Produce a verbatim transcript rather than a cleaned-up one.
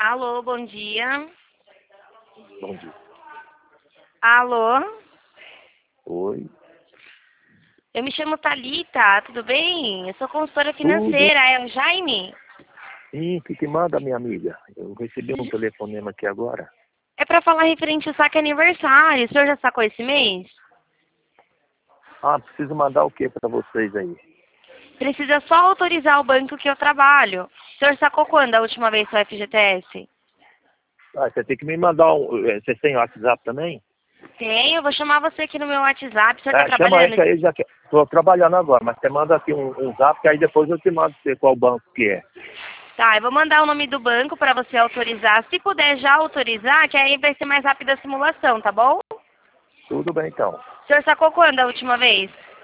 Alô, bom dia. Bom dia. Alô? Oi. Eu me chamo Thalita, tudo bem? Eu sou consultora Tudo. financeira, é o Jaime? Sim, o que que manda, minha amiga? Eu recebi um telefonema aqui agora. É pra falar referente ao saque aniversário. O senhor já sacou esse mês? Ah, preciso mandar o que para vocês aí? Precisa só autorizar o banco que eu trabalho. O senhor sacou quando a última vez seu F G T S? Ah, você tem que me mandar um... eh, Você tem WhatsApp também? Tenho, eu vou chamar você aqui no meu WhatsApp. O senhor tá É, chama trabalhando? esse aí, já que... Estou trabalhando agora, mas você manda aqui um, um zap, que aí depois eu te mando você qual banco que é. Tá, eu vou mandar o nome do banco pra você autorizar. Se puder já autorizar, que aí vai ser mais rápida a simulação, tá bom? Tudo bem, então. O senhor sacou quando a última vez?